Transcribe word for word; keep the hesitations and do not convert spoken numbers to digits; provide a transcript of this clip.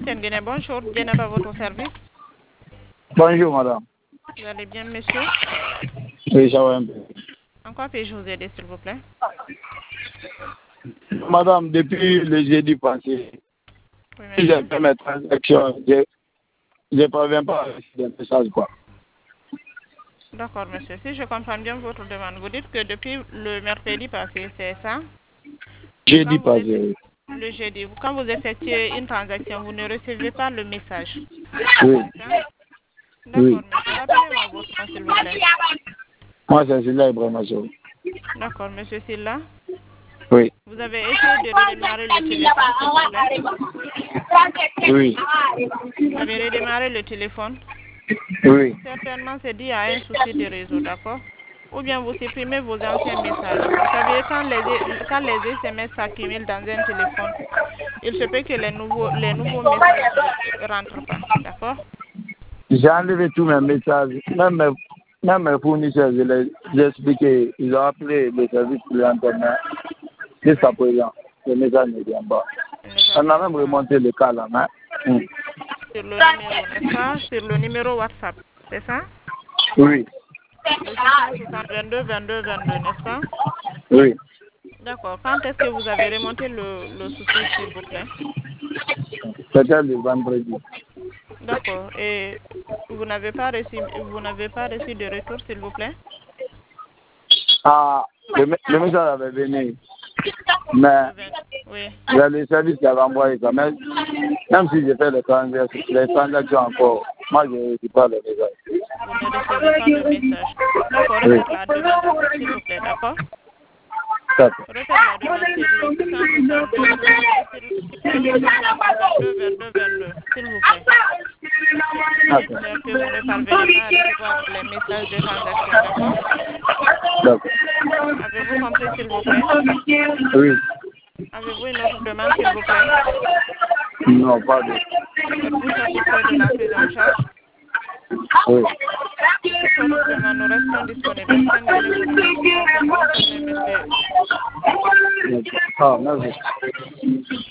antenne Guinée. Bonjour, Diana à votre service. Bonjour, madame. Vous allez bien, monsieur? Oui, ça va un peu. En quoi puis-je vous aider, s'il vous plaît? Madame, depuis le jeudi passé, Oui, si monsieur. j'ai fait mes transactions, je ne parviens pas à recevoir des messages, quoi. D'accord, monsieur. Si je comprends bien votre demande, vous dites que depuis le mercredi passé, c'est ça? Jeudi Quand vous passé, effectuez, oui. le jeudi, quand vous effectuez une transaction, vous ne recevez pas le message. Oui, C'est ça? oui. D'accord, monsieur. Rappelez-moi votre nom, s'il vous plaît. Moi, c'est Silla Ibrahima Sow. D'accord, monsieur Silla. Oui, Vous avez essayé de redémarrer le téléphone, s'il vous plaît. oui, Vous avez redémarré le téléphone. oui. Certainement, c'est dû à un souci de réseau, d'accord? Ou bien vous supprimez vos anciens messages. Vous savez, quand les, quand les S M S s'accumulent dans un téléphone, il se peut que les nouveaux, les nouveaux messages ne rentrent pas, d'accord? J'ai enlevé tous mes messages, même mes, même mes fournisseurs, je les ai expliqué, ils ont appelé le service clientèle, mais jusqu'à présent, le message ne vient pas. Il ne On a parvient même pas. remonté le cas là, mais... hum. Sur le numéro, n'est-ce pas? Sur le numéro WhatsApp, c'est ça? Oui, Le six cent soixante vingt-deux vingt-deux vingt-deux, n'est-ce pas? oui. D'accord. Quand est-ce que vous avez remonté le, le souci, s'il vous plaît? C'était le vendredi. D'accord. Et vous n'avez pas reçu, vous n'avez pas reçu de retour, s'il vous plaît? Ah, le, me- le message avait venu, mais Le vingt. Oui. il y a le service qui avait envoyé ça. Mais même si j'ai fait les transactions, les transactions encore, moi je ne reçois pas le message. Vous ne recevez pas le message. D'accord. Oui, Répète la demande alors, s'il vous plaît, d'accord? d'accord. Répète la demande sur le six cent soixante-deux, sur le, sur le numéro six cent vingt-deux vingt-deux vingt-deux, s'il vous plaît. D'accord. Dites-leur que vous ne parvenez pas à recevoir les messages de transaction, d'accord? D'accord. Avez-vous compris, s'il vous plaît? Oui. Avez-vous une autre demande, s'il vous plaît? Non, pas de. Êtes-vous satisfait de la prise en charge? Oui. Pour toute autre demande, nous restons disponibles. Antenne Guinée vous remercie. Passez une bonne journée, monsieur. Ah, merci.